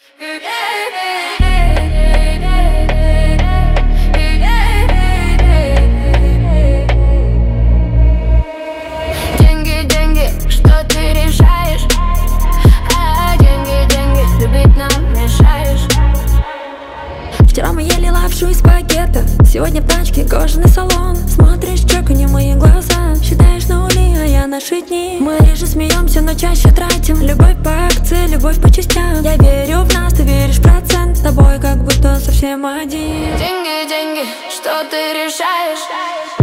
Деньги, деньги, что ты решаешь? Деньги, деньги, любить нам мешаешь. Вчера мы ели лапшу из пакета, сегодня в тачке кожаный салон. Смотришь в щеку, не мои глаза, считаешь на ули, а я наши дни. Мы реже смеемся, но чаще тратим. Любовь по акции, любовь по частям. Я верю в нас, ты веришь в процент. С тобой как будто совсем один. Деньги, деньги, что ты решаешь?